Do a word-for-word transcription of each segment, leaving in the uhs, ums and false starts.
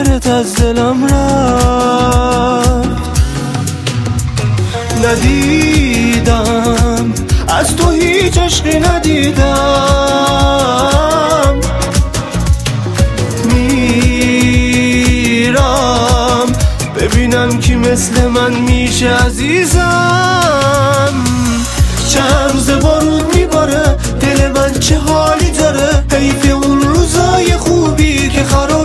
خاطرت از دلم رفت. ندیدم از تو هیچ عشقی ندیدم، میرم ببینم کی مثل من میشه عزیزم. چند روز بارون میباره، دل من چه حالی داره، حیف اون روزای خوبی که خراب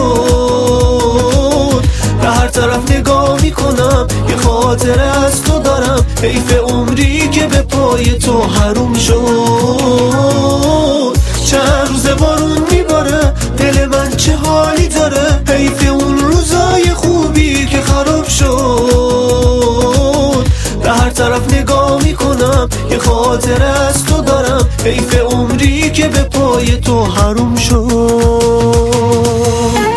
شد. به هر طرف نگاه میکنم یه خاطره از تو دارم، حیف عمری که به پای تو حروم شد. چند روز بارون میباره، دل من چه حالی داره، حیف اون روزای خوبی که خراب شد. به هر طرف نگاه میکنم یه خاطره از تو دارم، حیف عمری که به پای تو حروم شد.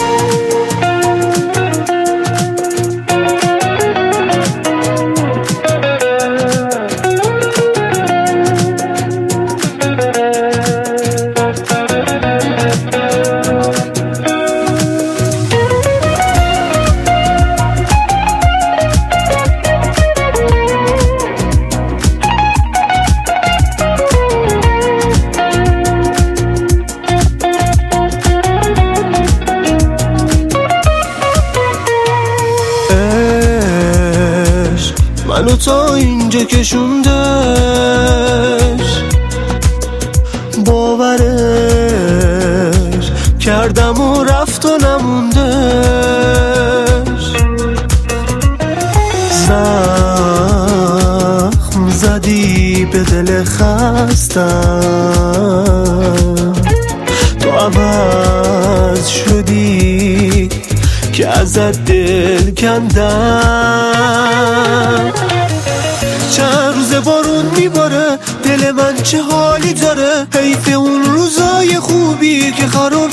منو تا اینجا کشوندش، باورش کردم و رفت و نموندش. زخم زدی به دل خستم، تو عوض شدی که ازت دل کندم. چند روز بارون میباره، دل من چه حالی داره، حیف اون روزای خوبی که خراب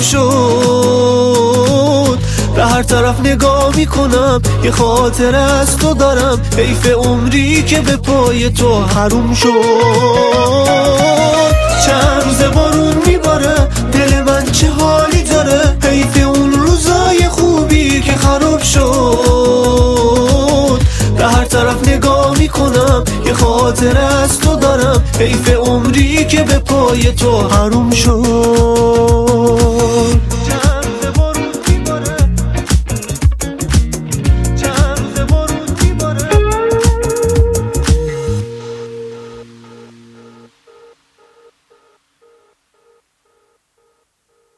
شد. به هر طرف نگاه میکنم یه خاطره از تو دارم، حیف عمری که به پای تو حروم شد. چند روز بارون میباره، دل من چه حالی داره، حیف اون روزای خوبی که خراب شد. به هر طرف نگاه میکنم یه خاطره از تو دارم، حیف عمری که به پای تو حروم شد.